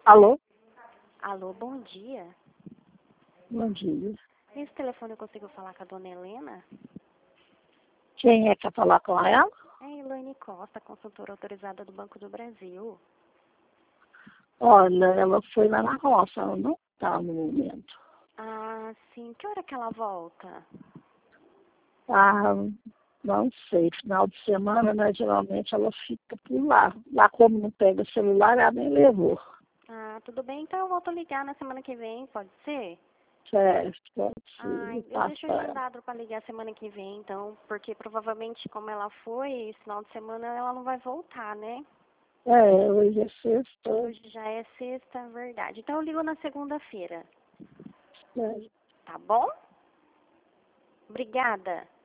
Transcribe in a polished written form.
Alô? Alô, bom dia. Bom dia. Nesse telefone eu consigo falar com a dona Helena? Quem é que quer falar com ela? É Elaine Costa, consultora autorizada do Banco do Brasil. Olha, ela foi lá na roça, ela não está no momento. Ah, sim. Que hora que ela volta? Ah, não sei, final de semana, né, geralmente ela fica por lá. Lá como não pega celular, ela nem levou. Ah, tudo bem. Então eu volto a ligar na semana que vem, pode ser? Certo, pode Ah, ser, eu passa deixo ela. agendado para ligar semana que vem, então, porque provavelmente como ela foi, esse final de semana ela não vai voltar, né? Hoje é sexta. Hoje já é sexta, verdade. Então eu ligo na segunda-feira, Certo. tá bom? Obrigada.